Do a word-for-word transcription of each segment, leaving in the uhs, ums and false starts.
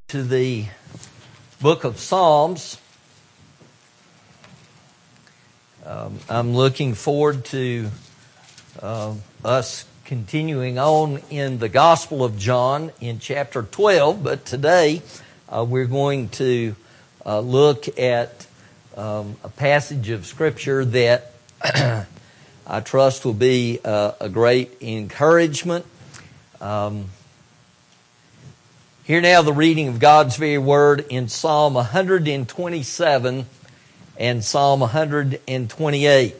To the book of Psalms. Um, I'm looking forward to uh, us continuing on in the Gospel of John in chapter twelve, but today uh, we're going to uh, look at um, a passage of Scripture that I trust will be uh, a great encouragement. Um, Hear now the reading of God's very word in Psalm one twenty-seven and Psalm one twenty-eight.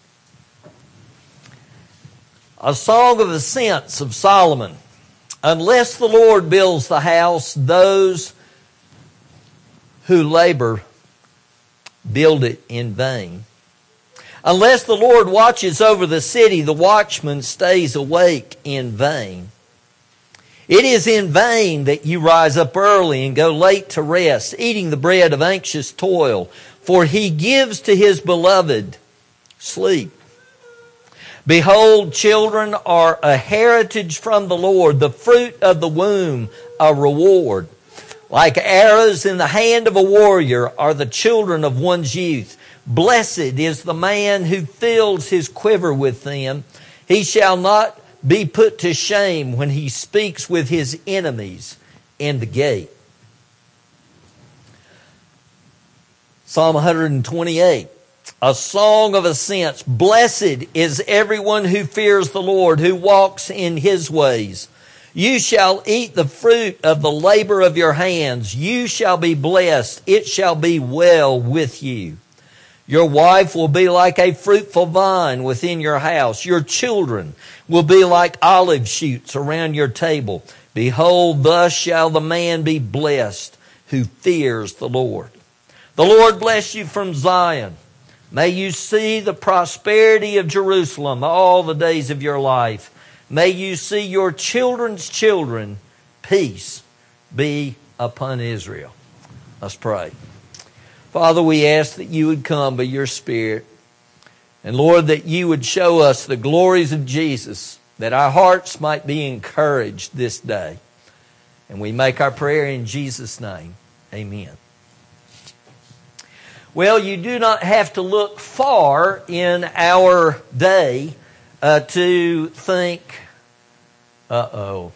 A song of ascents of Solomon. Unless the Lord builds the house, those who labor build it in vain. Unless the Lord watches over the city, the watchman stays awake in vain. It is in vain that you rise up early and go late to rest, eating the bread of anxious toil, for he gives to his beloved sleep. Behold, children are a heritage from the Lord, the fruit of the womb a reward. Like arrows in the hand of a warrior are the children of one's youth. Blessed is the man who fills his quiver with them. He shall not be put to shame when he speaks with his enemies in the gate. Psalm one twenty-eight, a song of ascents. Blessed is everyone who fears the Lord, who walks in his ways. You shall eat the fruit of the labor of your hands. You shall be blessed. It shall be well with you. Your wife will be like a fruitful vine within your house. Your children will be like olive shoots around your table. Behold, thus shall the man be blessed who fears the Lord. The Lord bless you from Zion. May you see the prosperity of Jerusalem all the days of your life. May you see your children's children. Peace be upon Israel. Let's pray. Father, we ask that you would come by your Spirit. And Lord, that you would show us the glories of Jesus, that our hearts might be encouraged this day. And we make our prayer in Jesus' name. Amen. Well, you do not have to look far in our day uh, to think, uh-oh.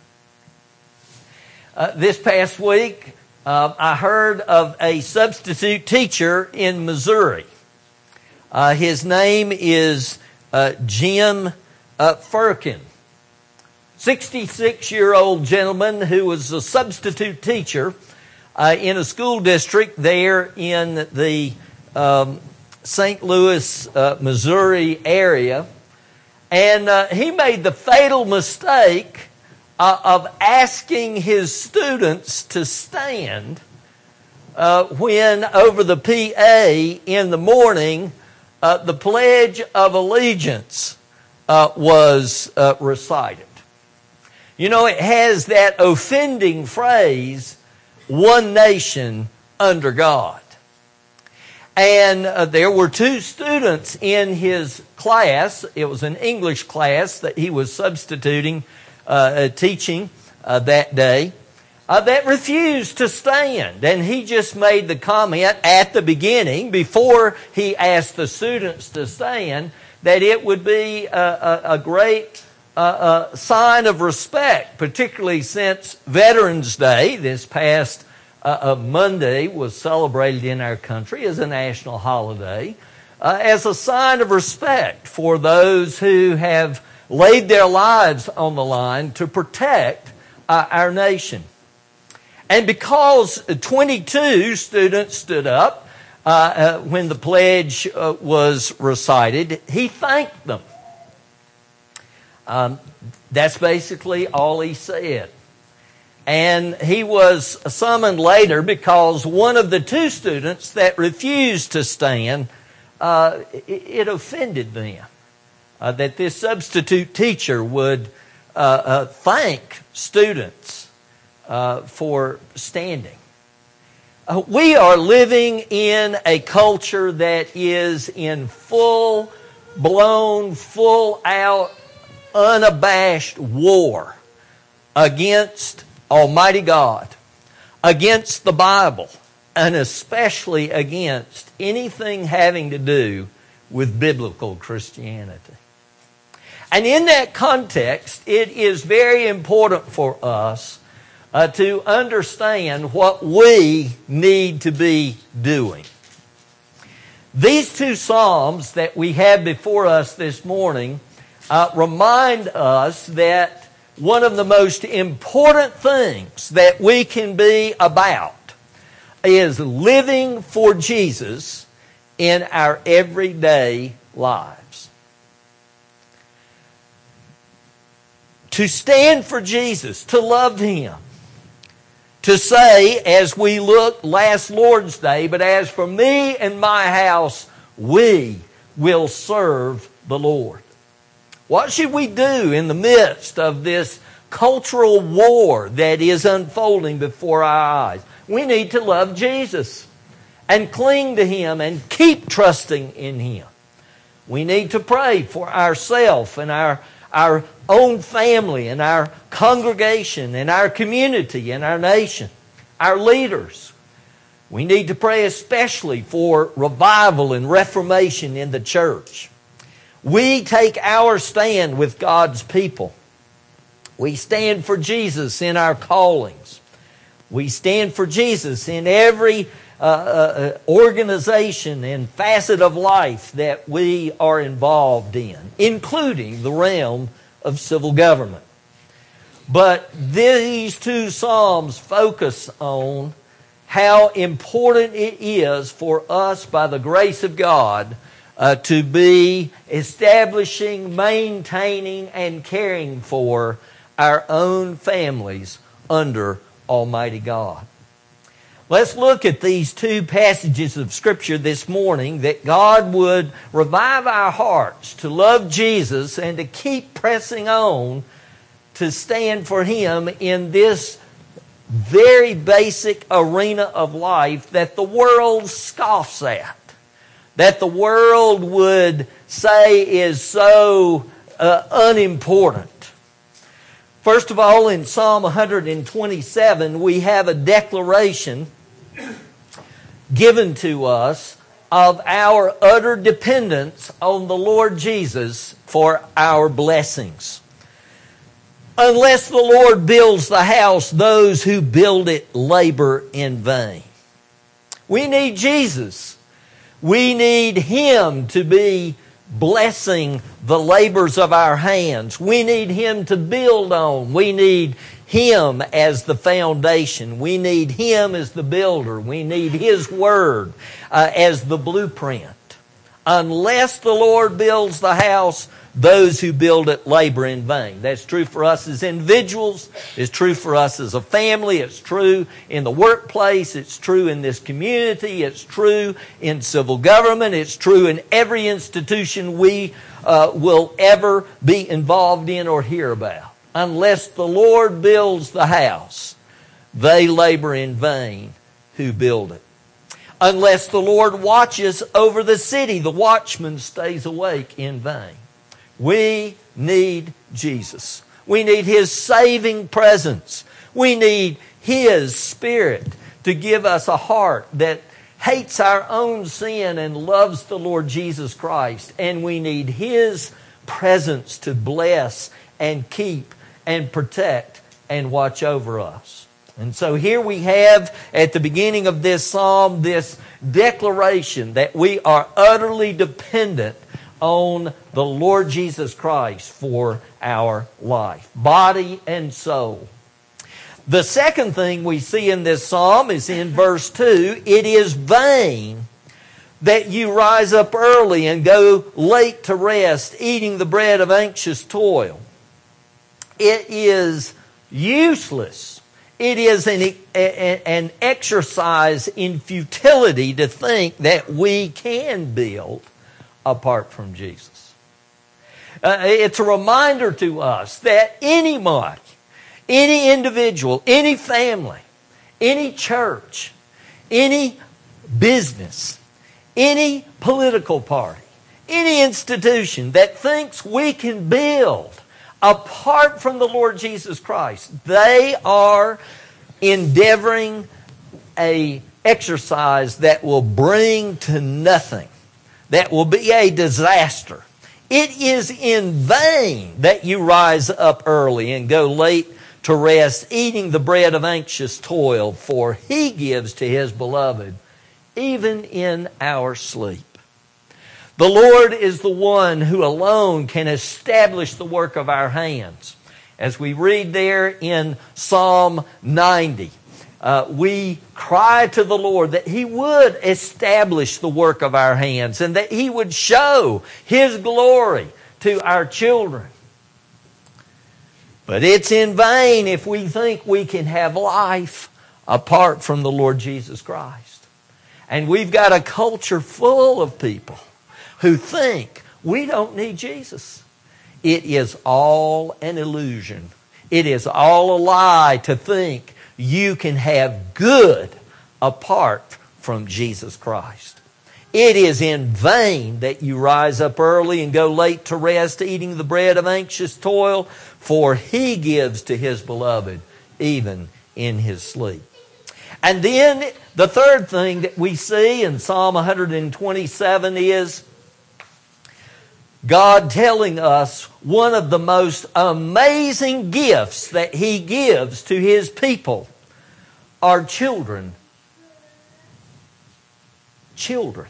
Uh, this past week, Uh, I heard of a substitute teacher in Missouri. Uh, his name is uh, Jim uh, Firkin. sixty-six-year-old gentleman who was a substitute teacher uh, in a school district there in the um, Saint Louis, uh, Missouri area. And uh, he made the fatal mistake Uh, of asking his students to stand uh, when over the P A in the morning uh, the Pledge of Allegiance uh, was uh, recited. You know, it has that offending phrase, one nation under God. And uh, there were two students in his class. It was an English class that he was substituting Uh, teaching uh, that day uh, that refused to stand. And he just made the comment at the beginning, before he asked the students to stand, that it would be a, a, a great uh, uh, sign of respect, particularly since Veterans Day, this past uh, uh, Monday, was celebrated in our country as a national holiday, uh, as a sign of respect for those who have laid their lives on the line to protect uh, our nation. And because twenty-two students stood up uh, uh, when the pledge uh, was recited, he thanked them. Um, that's basically all he said. And he was summoned later because one of the two students that refused to stand, uh, it, it offended them. Uh, that this substitute teacher would uh, uh, thank students uh, for standing. Uh, we are living in a culture that is in full-blown, full-out, unabashed war against Almighty God, against the Bible, and especially against anything having to do with biblical Christianity. And in that context, it is very important for us uh, to understand what we need to be doing. These two Psalms that we have before us this morning uh, remind us that one of the most important things that we can be about is living for Jesus in our everyday lives. To stand for Jesus, to love Him, to say, as we look last Lord's Day, but as for me and my house, we will serve the Lord. What should we do in the midst of this cultural war that is unfolding before our eyes? We need to love Jesus and cling to Him and keep trusting in Him. We need to pray for ourselves and our, our own family and our congregation and our community and our nation, our leaders. We need to pray especially for revival and reformation in the church. We take our stand with God's people. We stand for Jesus in our callings. We stand for Jesus in every uh, uh, organization and facet of life that we are involved in, including the realm of civil government. But these two Psalms focus on how important it is for us, by the grace of God, uh, to be establishing, maintaining, and caring for our own families under Almighty God. Let's look at these two passages of Scripture this morning, that God would revive our hearts to love Jesus and to keep pressing on to stand for Him in this very basic arena of life that the world scoffs at, that the world would say is so uh, unimportant. First of all, in Psalm one twenty-seven, we have a declaration given to us of our utter dependence on the Lord Jesus for our blessings. Unless the Lord builds the house, those who build it labor in vain. We need Jesus. We need Him to be blessing the labors of our hands. We need Him to build on. We need Him as the foundation. We need Him as the builder. We need His Word uh, as the blueprint. Unless the Lord builds the house, those who build it labor in vain. That's true for us as individuals. It's true for us as a family. It's true in the workplace. It's true in this community. It's true in civil government. It's true in every institution we uh, will ever be involved in or hear about. Unless the Lord builds the house, they labor in vain who build it. Unless the Lord watches over the city, the watchman stays awake in vain. We need Jesus. We need His saving presence. We need His Spirit to give us a heart that hates our own sin and loves the Lord Jesus Christ. And we need His presence to bless and keep and protect and watch over us. And so here we have at the beginning of this psalm this declaration that we are utterly dependent on the Lord Jesus Christ for our life, body and soul. The second thing we see in this psalm is in verse two. It is vain that you rise up early and go late to rest, eating the bread of anxious toil. It is useless. It is an, an exercise in futility to think that we can build apart from Jesus. Uh, it's a reminder to us that anybody, any individual, any family, any church, any business, any political party, any institution that thinks we can build apart from the Lord Jesus Christ, they are endeavoring a exercise that will bring to nothing, that will be a disaster. It is in vain that you rise up early and go late to rest, eating the bread of anxious toil, for He gives to His beloved, even in our sleep. The Lord is the one who alone can establish the work of our hands. As we read there in Psalm ninety, uh, we cry to the Lord that He would establish the work of our hands and that He would show His glory to our children. But it's in vain if we think we can have life apart from the Lord Jesus Christ. And we've got a culture full of people who think we don't need Jesus. It is all an illusion. It is all a lie to think you can have good apart from Jesus Christ. It is in vain that you rise up early and go late to rest, eating the bread of anxious toil, for He gives to His beloved even in His sleep. And then the third thing that we see in Psalm one twenty-seven is God telling us one of the most amazing gifts that He gives to His people are children. Children.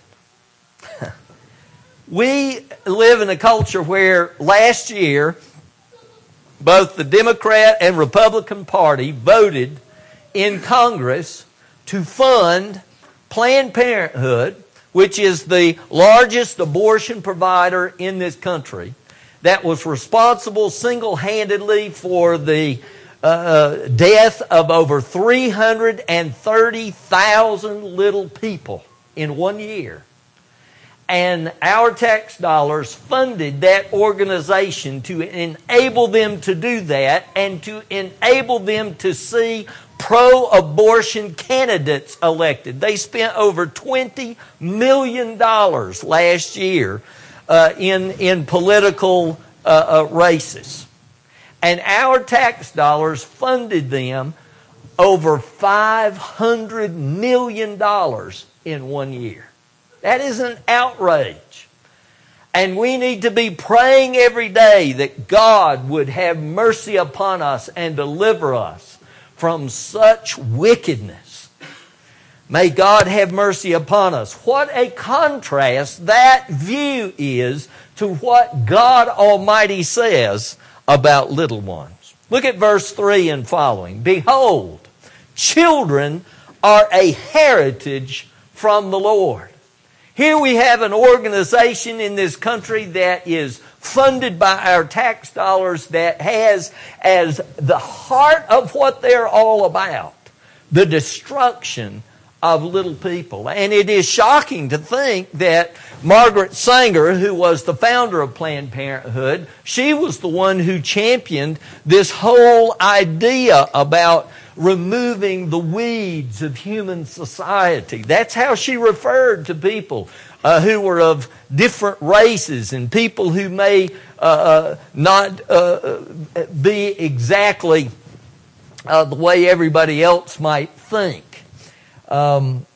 We live in a culture where last year both the Democrat and Republican Party voted in Congress to fund Planned Parenthood, which is the largest abortion provider in this country, that was responsible single-handedly for the uh, death of over three hundred thirty thousand little people in one year. And our tax dollars funded that organization to enable them to do that and to enable them to see pro-abortion candidates elected. They spent over twenty million dollars last year uh, in, in political uh, uh, races. And our tax dollars funded them over five hundred million dollars in one year. That is an outrage. And we need to be praying every day that God would have mercy upon us and deliver us from such wickedness. May God have mercy upon us. What a contrast that view is to what God Almighty says about little ones. Look at verse three and following. Behold, children are a heritage from the Lord. Here we have an organization in this country that is funded by our tax dollars that has as the heart of what they're all about the destruction of little people. And it is shocking to think that Margaret Sanger, who was the founder of Planned Parenthood, she was the one who championed this whole idea about removing the weeds of human society. That's how she referred to people uh, who were of different races and people who may uh, uh, not uh, be exactly uh, the way everybody else might think. Um,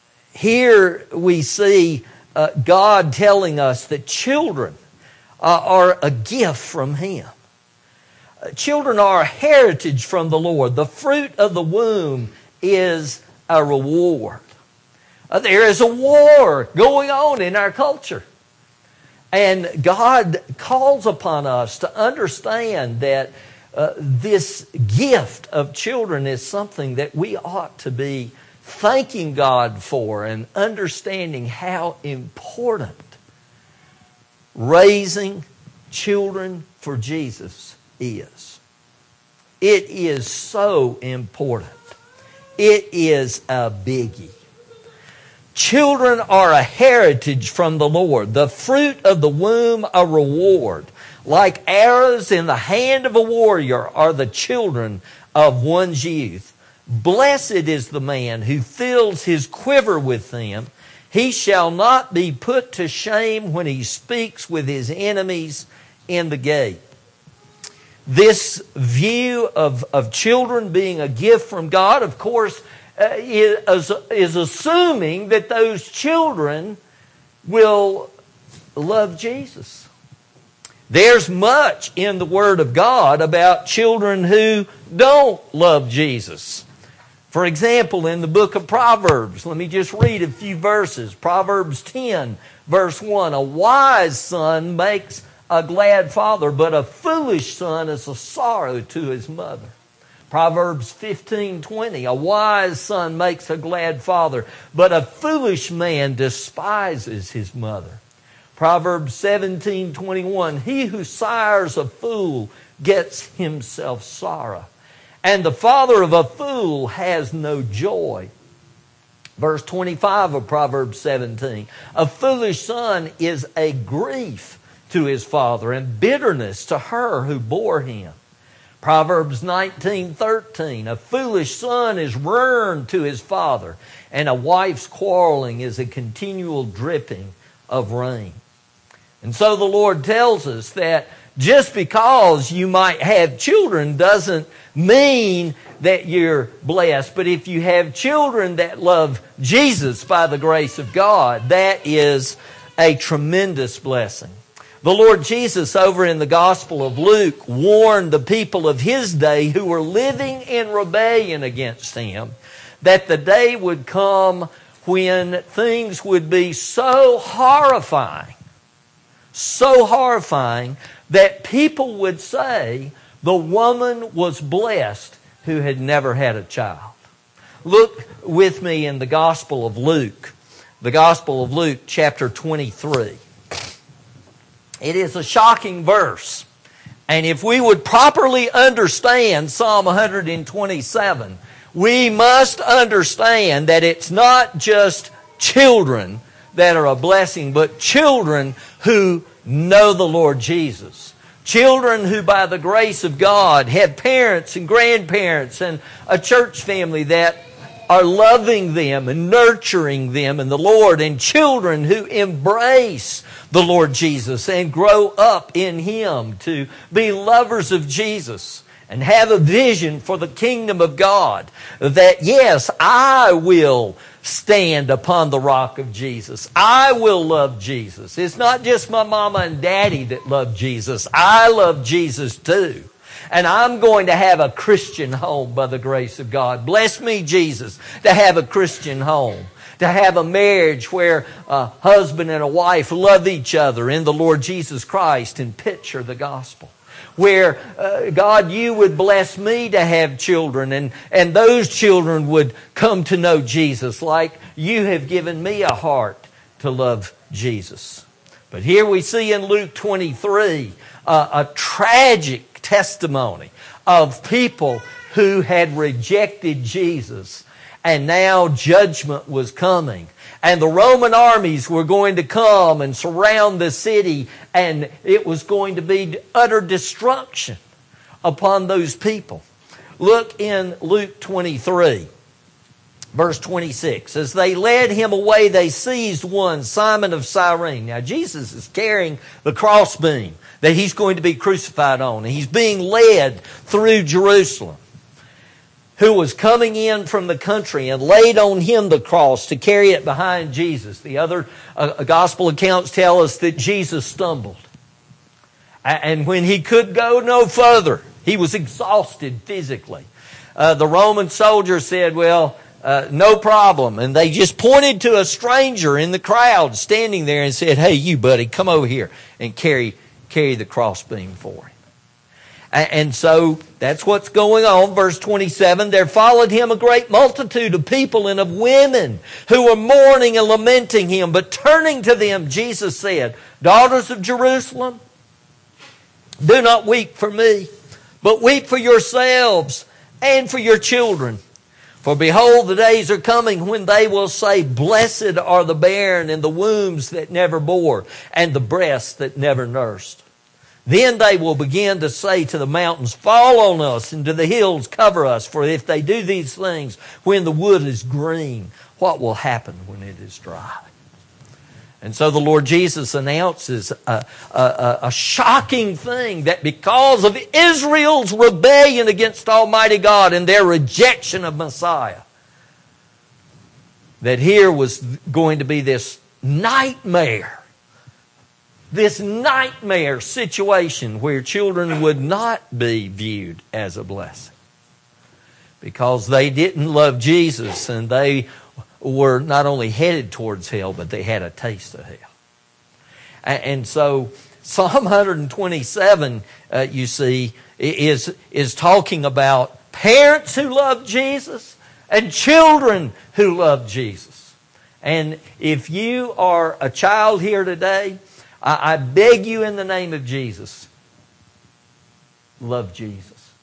here we see uh, God telling us that children uh, are a gift from Him. Children are a heritage from the Lord. The fruit of the womb is a reward. Uh, there is a war going on in our culture. And God calls upon us to understand that uh, this gift of children is something that we ought to be thanking God for and understanding how important raising children for Jesus is. It is so important. It is a biggie. Children are a heritage from the Lord. The fruit of the womb a reward. Like arrows in the hand of a warrior are the children of one's youth. Blessed is the man who fills his quiver with them. He shall not be put to shame when he speaks with his enemies in the gate. This view of, of children being a gift from God, of course, uh, is, is assuming that those children will love Jesus. There's much in the Word of God about children who don't love Jesus. For example, in the book of Proverbs, let me just read a few verses. Proverbs ten, verse one, a wise son makes a glad father, but a foolish son is a sorrow to his mother. Proverbs fifteen, twenty, a wise son makes a glad father, but a foolish man despises his mother. Proverbs seventeen, twenty-one, he who sires a fool gets himself sorrow, and the father of a fool has no joy. Verse twenty-five of Proverbs seventeen, a foolish son is a grief to his father and bitterness to her who bore him. Proverbs nineteen, thirteen, a foolish son is ruin to his father, and a wife's quarreling is a continual dripping of rain. And so the Lord tells us that just because you might have children doesn't mean that you're blessed. But if you have children that love Jesus by the grace of God, that is a tremendous blessing. The Lord Jesus, over in the Gospel of Luke, warned the people of His day who were living in rebellion against Him that the day would come when things would be so horrifying, so horrifying that people would say the woman was blessed who had never had a child. Look with me in the Gospel of Luke, the Gospel of Luke, chapter twenty-three. It is a shocking verse. And if we would properly understand Psalm one twenty-seven, we must understand that it's not just children that are a blessing, but children who know the Lord Jesus. Children who, by the grace of God, have parents and grandparents and a church family that are loving them and nurturing them in the Lord. And children who embrace the Lord Jesus and grow up in Him to be lovers of Jesus and have a vision for the kingdom of God. That, yes, I will stand upon the rock of Jesus. I will love Jesus. It's not just my mama and daddy that love Jesus. I love Jesus too. And I'm going to have a Christian home by the grace of God. Bless me, Jesus, to have a Christian home. To have a marriage where a husband and a wife love each other in the Lord Jesus Christ and picture the gospel. Where, uh, God, you would bless me to have children, and, and those children would come to know Jesus like you have given me a heart to love Jesus. But here we see in Luke twenty-three uh, a tragic testimony of people who had rejected Jesus, and now judgment was coming. And the Roman armies were going to come and surround the city, and it was going to be utter destruction upon those people. Look in Luke twenty-three, verse twenty-six. As they led him away, they seized one, Simon of Cyrene. Now Jesus is carrying the crossbeam that He's going to be crucified on. And He's being led through Jerusalem, who was coming in from the country, and laid on him the cross to carry it behind Jesus. The other uh, gospel accounts tell us that Jesus stumbled. And when He could go no further, He was exhausted physically. Uh, the Roman soldier said, well, uh, no problem. And they just pointed to a stranger in the crowd standing there and said, hey, you buddy, come over here and carry, carry the crossbeam for him. And so that's what's going on. Verse twenty-seven, there followed Him a great multitude of people and of women who were mourning and lamenting Him. But turning to them, Jesus said, daughters of Jerusalem, do not weep for me, but weep for yourselves and for your children. For behold, the days are coming when they will say, blessed are the barren and the wombs that never bore and the breasts that never nursed. Then they will begin to say to the mountains, fall on us, and to the hills, cover us. For if they do these things when the wood is green, what will happen when it is dry? And so the Lord Jesus announces a, a, a shocking thing, that because of Israel's rebellion against Almighty God and their rejection of Messiah, that here was going to be this nightmare, this nightmare situation where children would not be viewed as a blessing because they didn't love Jesus and they were not only headed towards hell, but they had a taste of hell. And so Psalm one twenty-seven, uh, you see, is, is talking about parents who love Jesus and children who love Jesus. And if you are a child here today, I, I beg you in the name of Jesus, love Jesus.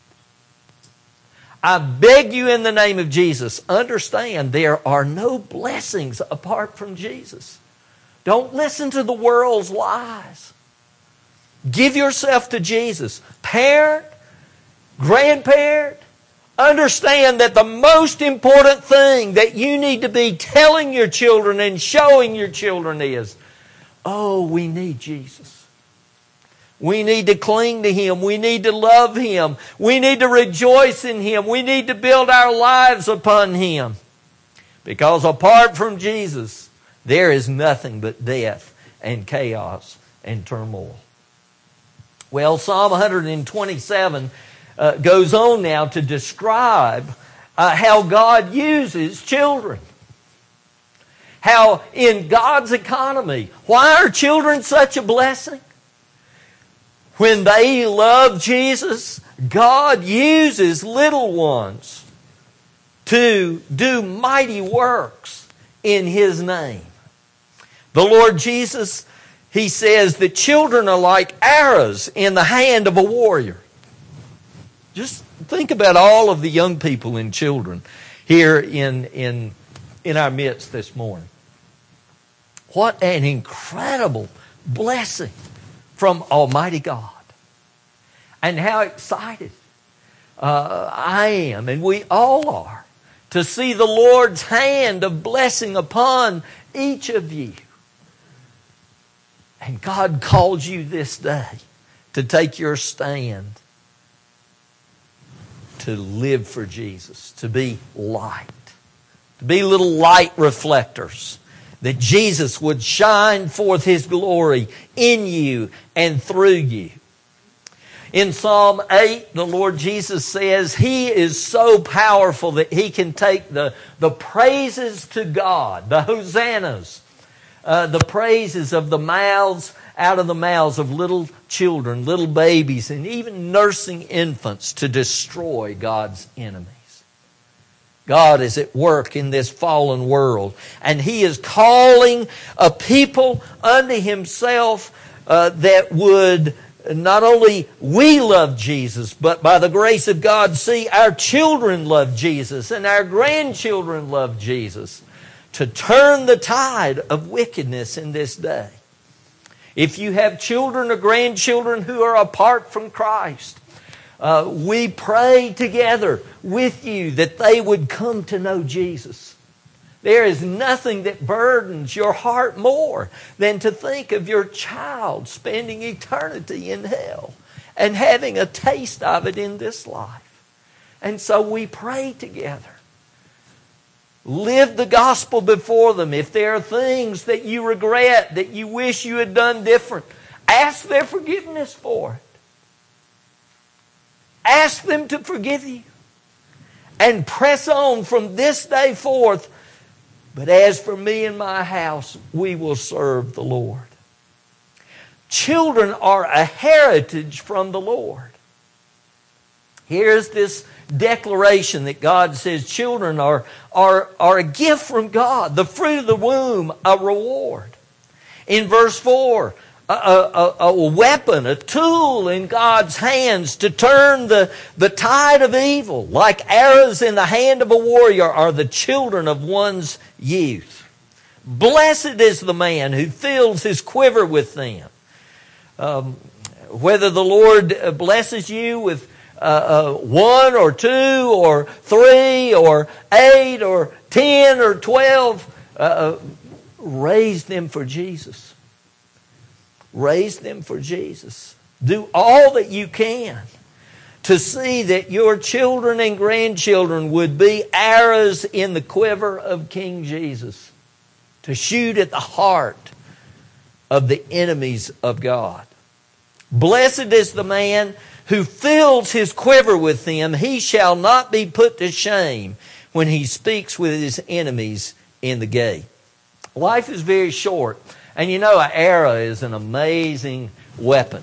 I beg you in the name of Jesus, understand there are no blessings apart from Jesus. Don't listen to the world's lies. Give yourself to Jesus. Parent, grandparent, understand that the most important thing that you need to be telling your children and showing your children is, oh, we need Jesus. We need to cling to Him. We need to love Him. We need to rejoice in Him. We need to build our lives upon Him. Because apart from Jesus, there is nothing but death and chaos and turmoil. Well, Psalm one twenty-seven uh, goes on now to describe uh, how God uses children. How in God's economy, why are children such a blessing? When they love Jesus, God uses little ones to do mighty works in His name. The Lord Jesus, He says that children are like arrows in the hand of a warrior. Just think about all of the young people and children here in, in, in our midst this morning. What an incredible blessing from Almighty God. And how excited uh, I am, and we all are, to see the Lord's hand of blessing upon each of you. And God calls you this day to take your stand, to live for Jesus, to be light, to be little light reflectors, that Jesus would shine forth His glory in you and through you. In Psalm eight, the Lord Jesus says He is so powerful that He can take the, the praises to God, the hosannas, uh, the praises of the mouths, out of the mouths of little children, little babies, and even nursing infants to destroy God's enemies. God is at work in this fallen world, and He is calling a people unto Himself uh, that would not only we love Jesus, but by the grace of God, see our children love Jesus and our grandchildren love Jesus, to turn the tide of wickedness in this day. If you have children or grandchildren who are apart from Christ, uh, we pray together with you that they would come to know Jesus. There is nothing that burdens your heart more than to think of your child spending eternity in hell and having a taste of it in this life. And so we pray together. Live the gospel before them. If there are things that you regret, that you wish you had done different, ask their forgiveness for it. Ask them to forgive you. And press on from this day forth. But as for me and my house, we will serve the Lord. Children are a heritage from the Lord. Here's this declaration that God says children are, are, are a gift from God. The fruit of the womb, a reward. In verse four, a, a, a weapon, a tool in God's hands to turn the, the tide of evil. Like arrows in the hand of a warrior are the children of one's youth. Blessed is the man who fills his quiver with them. Um, whether the Lord blesses you with uh, uh, one or two or three or eight or ten or twelve, uh, raise them for Jesus. Raise them for Jesus. Do all that you can to see that your children and grandchildren would be arrows in the quiver of King Jesus, to shoot at the heart of the enemies of God. Blessed is the man who fills his quiver with them. He shall not be put to shame when he speaks with his enemies in the gate. Life is very short. And you know, an arrow is an amazing weapon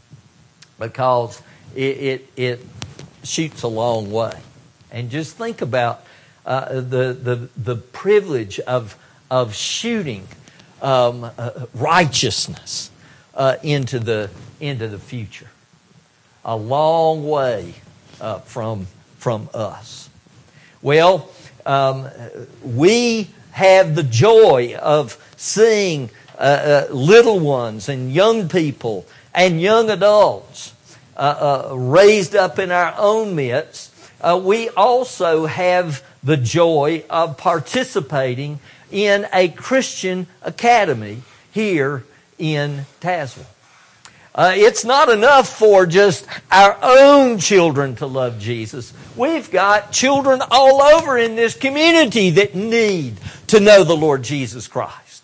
because it, it, it shoots a long way. And just think about uh, the, the, the privilege of, of shooting um, uh, righteousness uh, into the, into the future. A long way uh, from, from us. Well, um, we have the joy of seeing uh, uh, little ones and young people and young adults uh, uh, raised up in our own midst. Uh, we also have the joy of participating in a Christian academy here in Tazewell. Uh, it's not enough for just our own children to love Jesus. We've got children all over in this community that need to know the Lord Jesus Christ.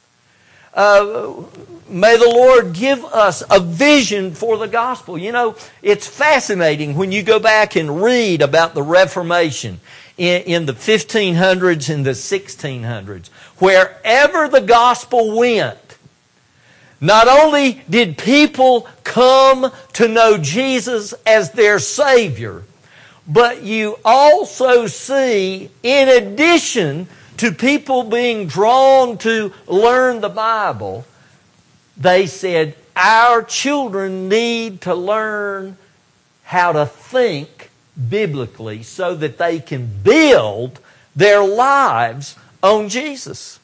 Uh, may the Lord give us a vision for the gospel. You know, it's fascinating when you go back and read about the Reformation in, in the fifteen hundreds and the sixteen hundreds. Wherever the gospel went, not only did people come to know Jesus as their Savior, but you also see, in addition to people being drawn to learn the Bible, they said, our children need to learn how to think biblically so that they can build their lives on Jesus.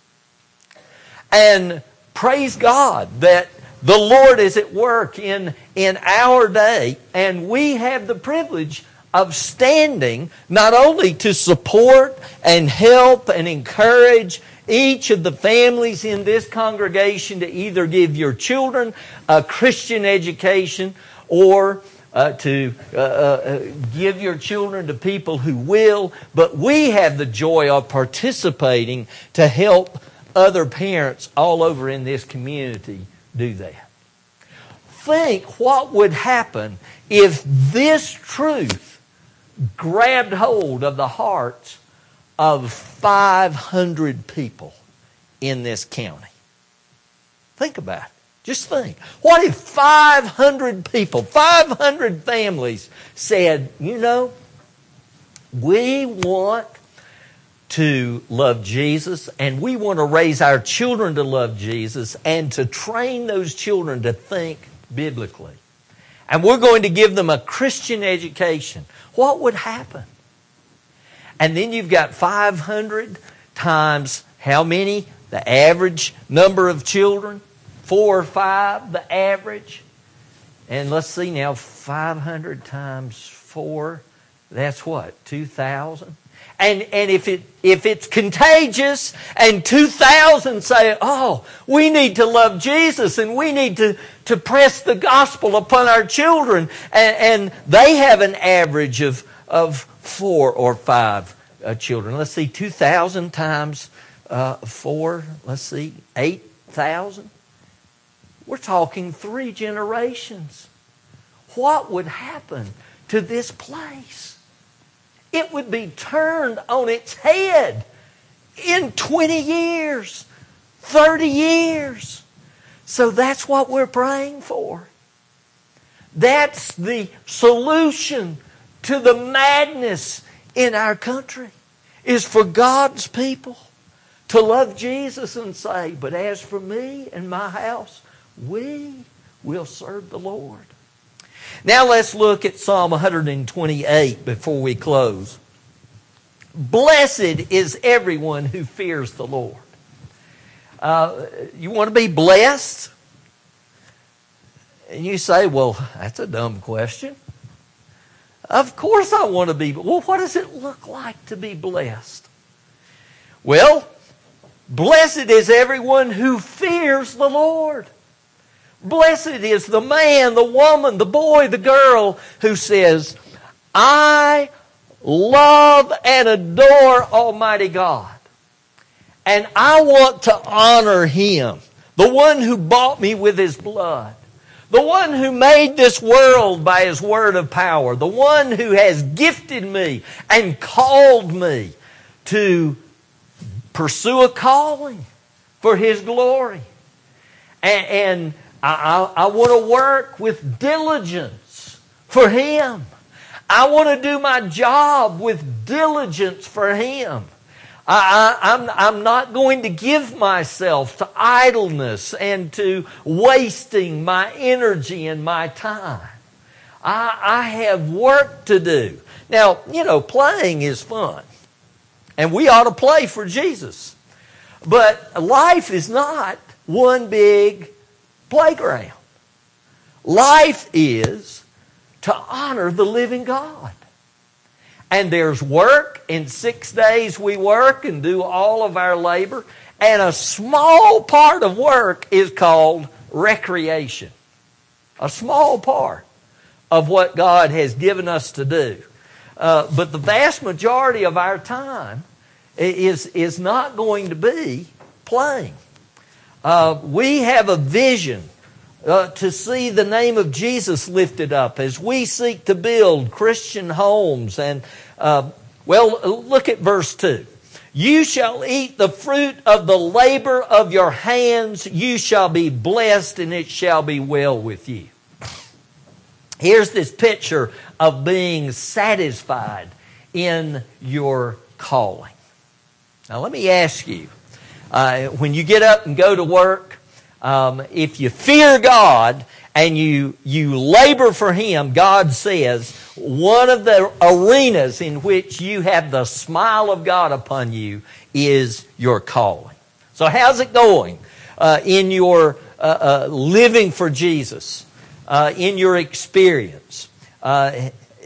And praise God that the Lord is at work in, in our day, and we have the privilege of standing not only to support and help and encourage each of the families in this congregation to either give your children a Christian education or uh, to uh, uh, give your children to people who will, but we have the joy of participating to help other parents all over in this community do that. Think what would happen if this truth grabbed hold of the hearts of five hundred people in this county. Think about it. Just think. What if five hundred people, five hundred families said, you know, we want to love Jesus, and we want to raise our children to love Jesus and to train those children to think biblically. And we're going to give them a Christian education. What would happen? And then you've got five hundred times how many? The average number of children? Four or five, the average. And let's see now, five hundred times four, that's what, two thousand? And and if it if it's contagious and two thousand say, oh, we need to love Jesus and we need to, to press the gospel upon our children, and, and they have an average of, of four or five uh, children. Let's see, two thousand times uh, four, let's see, eight thousand. We're talking three generations. What would happen to this place? It would be turned on its head in twenty years, thirty years. So that's what we're praying for. That's the solution to the madness in our country, is for God's people to love Jesus and say, but as for me and my house, we will serve the Lord. Now let's look at Psalm one twenty-eight before we close. Blessed is everyone who fears the Lord. Uh, you want to be blessed? And you say, well, that's a dumb question. Of course I want to be. Well, what does it look like to be blessed? Well, blessed is everyone who fears the Lord. Blessed is the man, the woman, the boy, the girl who says, I love and adore Almighty God. And I want to honor Him, the one who bought me with His blood, the one who made this world by His word of power, the one who has gifted me and called me to pursue a calling for His glory. And, and I, I, I want to work with diligence for Him. I want to do my job with diligence for Him. I, I, I'm, I'm not going to give myself to idleness and to wasting my energy and my time. I, I have work to do. Now, you know, playing is fun. And we ought to play for Jesus. But life is not one big playground. Life is to honor the living God. And there's work. In six days we work and do all of our labor. And a small part of work is called recreation. A small part of what God has given us to do. Uh, but the vast majority of our time is, is not going to be playing. Uh, we have a vision uh, to see the name of Jesus lifted up as we seek to build Christian homes. And, uh, well, look at verse two. You shall eat the fruit of the labor of your hands. You shall be blessed, and it shall be well with you. Here's this picture of being satisfied in your calling. Now, let me ask you, uh, when you get up and go to work, um, if you fear God and you, you labor for Him, God says one of the arenas in which you have the smile of God upon you is your calling. So how's it going uh, in your uh, uh, living for Jesus, uh, in your experience? Uh,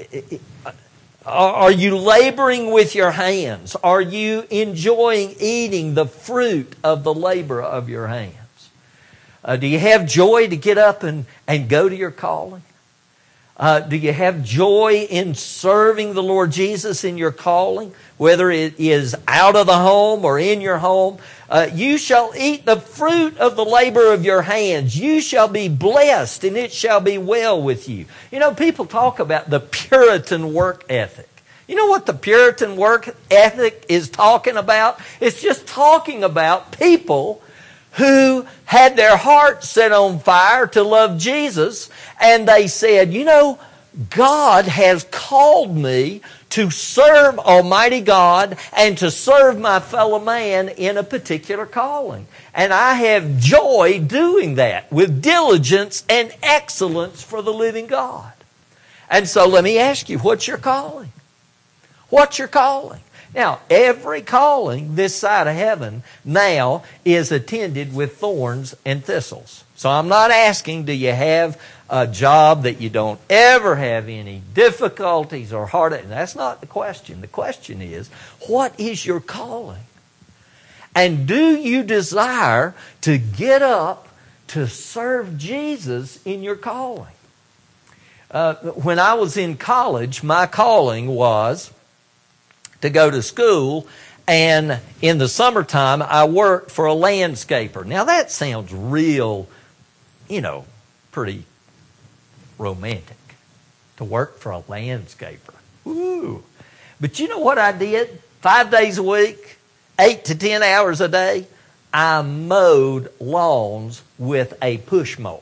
Are you laboring with your hands? Are you enjoying eating the fruit of the labor of your hands? Uh, do you have joy to get up and, and go to your calling? Uh, do you have joy in serving the Lord Jesus in your calling? Whether it is out of the home or in your home. Uh, you shall eat the fruit of the labor of your hands. You shall be blessed, and it shall be well with you. You know, people talk about the Puritan work ethic. You know what the Puritan work ethic is talking about? It's just talking about people who had their hearts set on fire to love Jesus, and they said, you know, God has called me to serve Almighty God and to serve my fellow man in a particular calling. And I have joy doing that with diligence and excellence for the living God. And so let me ask you, what's your calling? What's your calling? Now, every calling this side of heaven now is attended with thorns and thistles. So I'm not asking, do you have a job that you don't ever have any difficulties or heartache? That's not the question. The question is, what is your calling? And do you desire to get up to serve Jesus in your calling? Uh, when I was in college, my calling was to go to school, and in the summertime I worked for a landscaper. Now that sounds real, you know, pretty romantic, to work for a landscaper. Woo! But you know what I did? Five days a week, eight to ten hours a day, I mowed lawns with a push mower.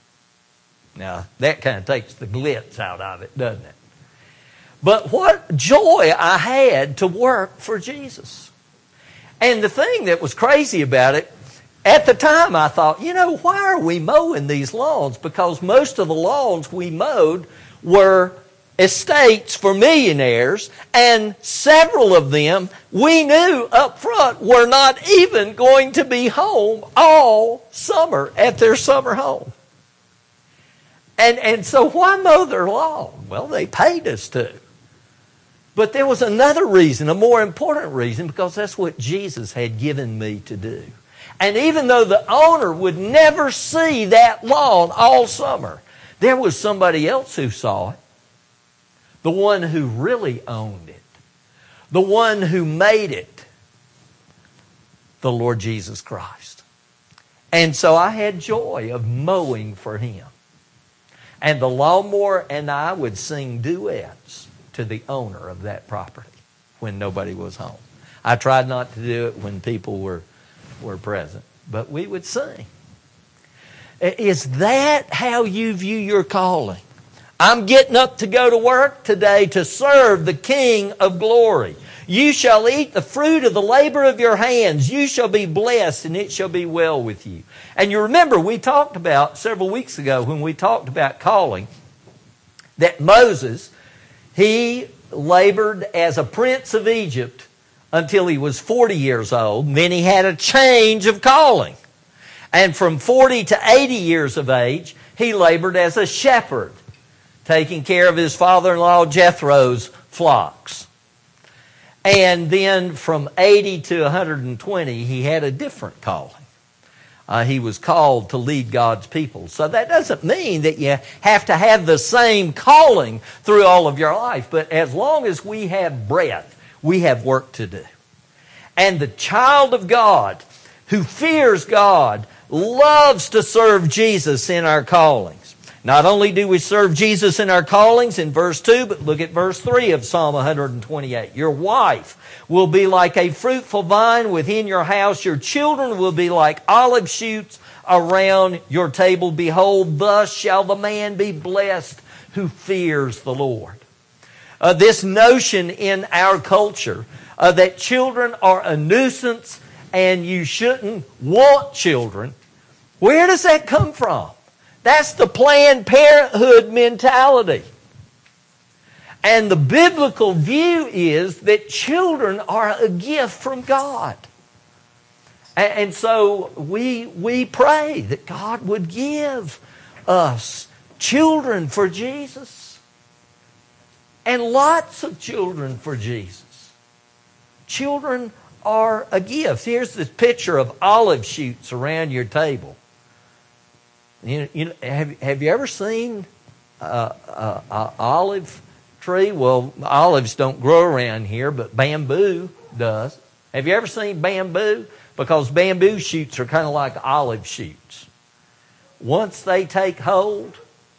Now that kind of takes the glitz out of it, doesn't it? But what joy I had to work for Jesus. And the thing that was crazy about it, at the time I thought, you know, why are we mowing these lawns? Because most of the lawns we mowed were estates for millionaires, and several of them we knew up front were not even going to be home all summer at their summer home. And, and so why mow their lawn? Well, they paid us to. But there was another reason, a more important reason, because that's what Jesus had given me to do. And even though the owner would never see that lawn all summer, there was somebody else who saw it. The one who really owned it. The one who made it. The Lord Jesus Christ. And so I had joy of mowing for Him. And the lawnmower and I would sing duets to the owner of that property when nobody was home. I tried not to do it when people were, were present, but we would sing. Is that how you view your calling? I'm getting up to go to work today to serve the King of glory. You shall eat the fruit of the labor of your hands. You shall be blessed, and it shall be well with you. And you remember we talked about several weeks ago when we talked about calling that Moses, he labored as a prince of Egypt until he was forty years old. And then he had a change of calling. And from forty to eighty years of age, he labored as a shepherd, taking care of his father-in-law Jethro's flocks. And then from eighty to one hundred twenty, he had a different calling. Uh, he was called to lead God's people. So that doesn't mean that you have to have the same calling through all of your life. But as long as we have breath, we have work to do. And the child of God who fears God loves to serve Jesus in our callings. Not only do we serve Jesus in our callings in verse two, but look at verse three of Psalm one twenty-eight. Your wife will be like a fruitful vine within your house. Your children will be like olive shoots around your table. Behold, thus shall the man be blessed who fears the Lord. Uh, this notion in our culture uh, that children are a nuisance and you shouldn't want children, where does that come from? That's the Planned Parenthood mentality. And the biblical view is that children are a gift from God. And so we, we pray that God would give us children for Jesus. And lots of children for Jesus. Children are a gift. Here's this picture of olive shoots around your table. You, you have, have you ever seen an olive tree? Well, olives don't grow around here, but bamboo does. Have you ever seen bamboo? Because bamboo shoots are kind of like olive shoots. Once they take hold,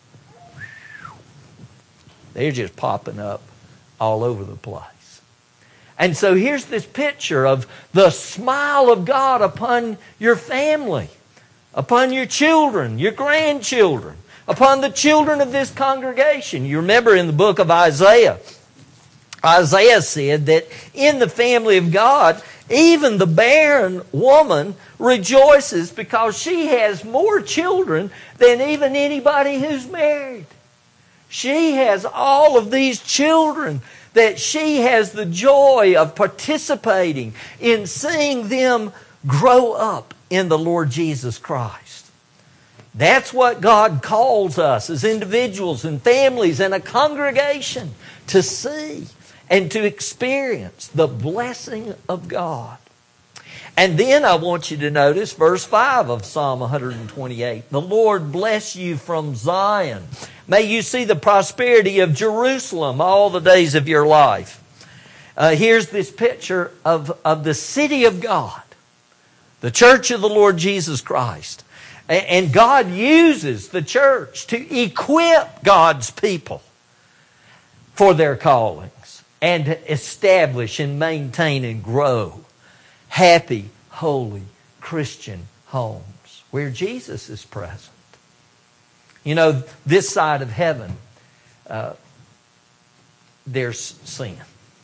they're just popping up all over the place. And so here's this picture of the smile of God upon your family, upon your children, your grandchildren, upon the children of this congregation. You remember in the book of Isaiah, Isaiah said that in the family of God, even the barren woman rejoices because she has more children than even anybody who's married. She has all of these children that she has the joy of participating in seeing them grow up in the Lord Jesus Christ. That's what God calls us as individuals and families and a congregation to see and to experience the blessing of God. And then I want you to notice verse five of Psalm one twenty-eight. The Lord bless you from Zion. May you see the prosperity of Jerusalem all the days of your life. Uh, here's this picture of, of the city of God, the church of the Lord Jesus Christ. And God uses the church to equip God's people for their callings and to establish and maintain and grow happy, holy, Christian homes where Jesus is present. You know, this side of heaven, uh, there's sin.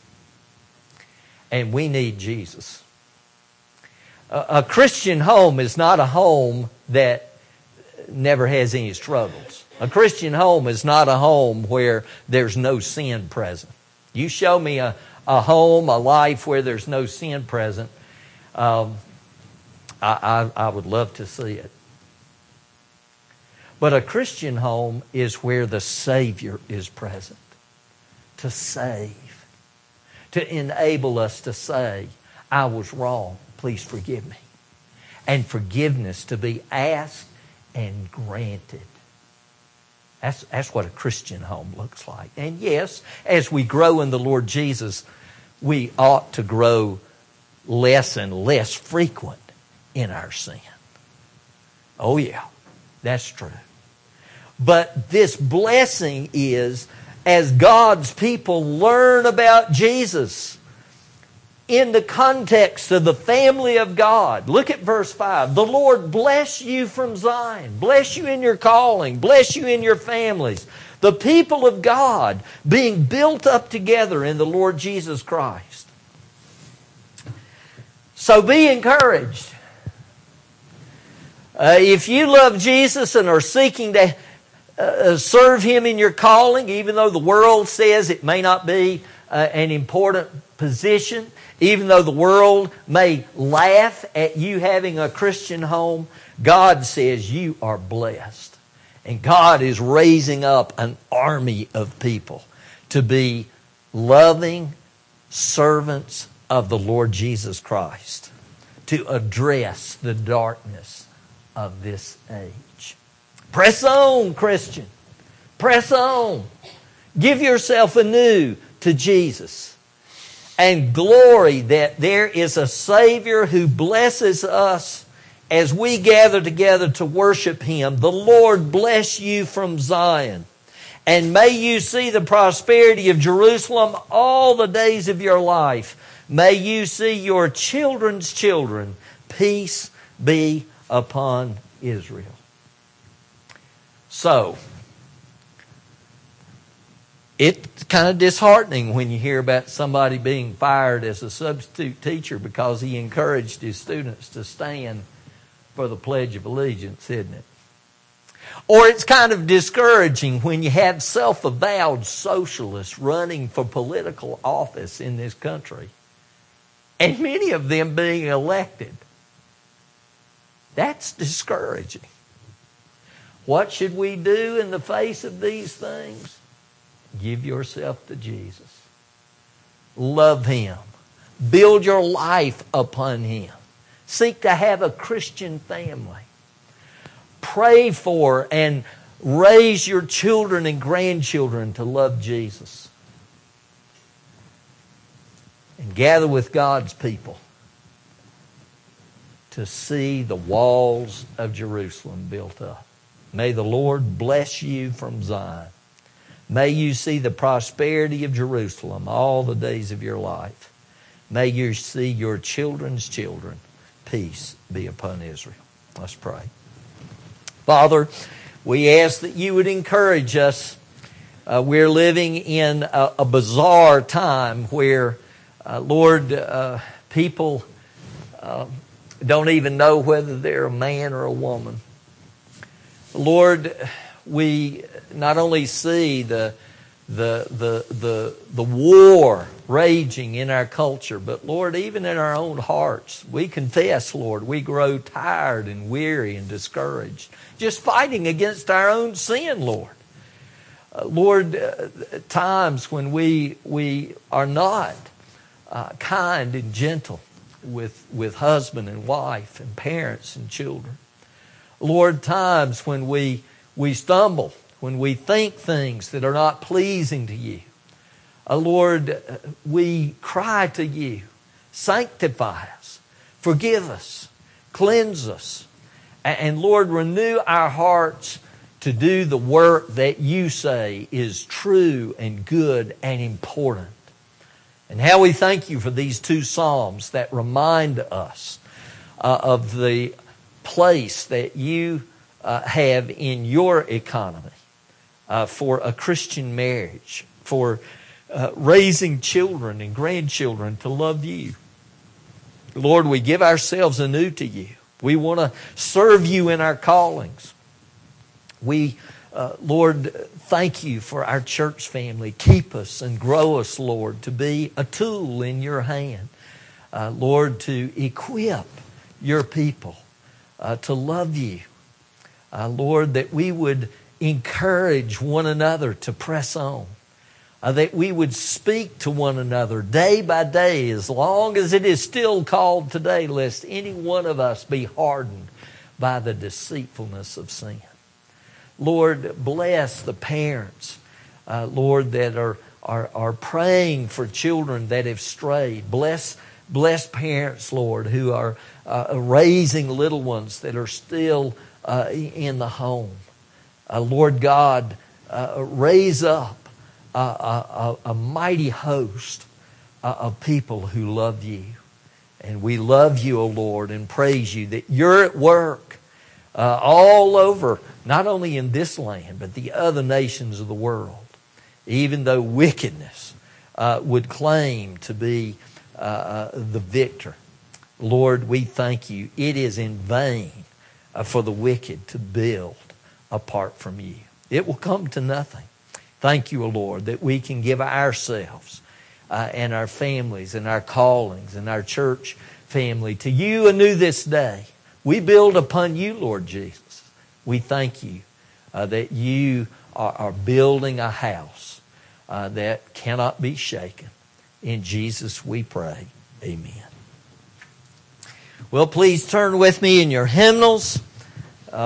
And we need Jesus. A, a Christian home is not a home that never has any struggles. A Christian home is not a home where there's no sin present. You show me a, a home, a life where there's no sin present, um, I, I, I would love to see it. But a Christian home is where the Savior is present to save, to enable us to say, I was wrong, please forgive me. and forgiveness to be asked and granted. That's, that's what a Christian home looks like. And yes, as we grow in the Lord Jesus, we ought to grow less and less frequent in our sin. Oh yeah, that's true. But this blessing is, as God's people learn about Jesus in the context of the family of God. Look at verse five. The Lord bless you from Zion. Bless you in your calling. Bless you in your families. The people of God being built up together in the Lord Jesus Christ. So be encouraged. Uh, if you love Jesus and are seeking to uh, serve Him in your calling, even though the world says it may not be uh, an important position, even though the world may laugh at you having a Christian home, God says you are blessed. And God is raising up an army of people to be loving servants of the Lord Jesus Christ, to address the darkness of this age. Press on, Christian. Press on. Give yourself anew to Jesus. And glory that there is a Savior who blesses us as we gather together to worship Him. The Lord bless you from Zion. And may you see the prosperity of Jerusalem all the days of your life. May you see your children's children. Peace be upon Israel. So, it's kind of disheartening when you hear about somebody being fired as a substitute teacher because he encouraged his students to stand for the Pledge of Allegiance, isn't it? Or it's kind of discouraging when you have self-avowed socialists running for political office in this country, and many of them being elected. That's discouraging. What should we do in the face of these things? Give yourself to Jesus. Love Him. Build your life upon Him. Seek to have a Christian family. Pray for and raise your children and grandchildren to love Jesus. And gather with God's people to see the walls of Jerusalem built up. May the Lord bless you from Zion. May you see the prosperity of Jerusalem all the days of your life. May you see your children's children. Peace be upon Israel. Let's pray. Father, we ask that you would encourage us. Uh, we're living in a, a bizarre time where, uh, Lord, uh, people uh, don't even know whether they're a man or a woman. Lord, we not only see the the the the the war raging in our culture, but Lord, even in our own hearts, we confess, Lord, we grow tired and weary and discouraged, just fighting against our own sin, Lord. Uh, Lord, uh, times when we we are not uh, kind and gentle with with husband and wife and parents and children. Lord, times when we we stumble, when we think things that are not pleasing to you. Uh, Lord, we cry to you, sanctify us, forgive us, cleanse us, and, and Lord, renew our hearts to do the work that you say is true and good and important. And how we thank you for these two Psalms that remind us uh, of the place that you uh, have in your economy uh, for a Christian marriage, for uh, raising children and grandchildren to love you. Lord, we give ourselves anew to you. We want to serve you in our callings. We, uh, Lord, thank you for our church family. Keep us and grow us, Lord, to be a tool in your hand. Uh, Lord, to equip your people uh, to love you. Uh, Lord, that we would encourage one another to press on. uh, that we would speak to one another day by day, as long as it is still called today, lest any one of us be hardened by the deceitfulness of sin. Lord, bless the parents, uh, Lord, that are, are, are praying for children that have strayed. Bless, bless parents, Lord, who are uh, raising little ones that are still uh, in the home. Uh, Lord God, uh, raise up a, a, a mighty host uh, of people who love you. And we love you, O Lord, and praise you that you're at work uh, all over, not only in this land, but the other nations of the world. Even though wickedness uh, would claim to be uh, the victor. Lord, we thank you. It is in vain uh, for the wicked to build apart from you. It will come to nothing. Thank you, O Lord, that we can give ourselves uh, and our families and our callings and our church family to you anew this day. We build upon you, Lord Jesus. We thank you uh, that you are, are building a house uh, that cannot be shaken. In Jesus we pray. Amen. Well, please turn with me in your hymnals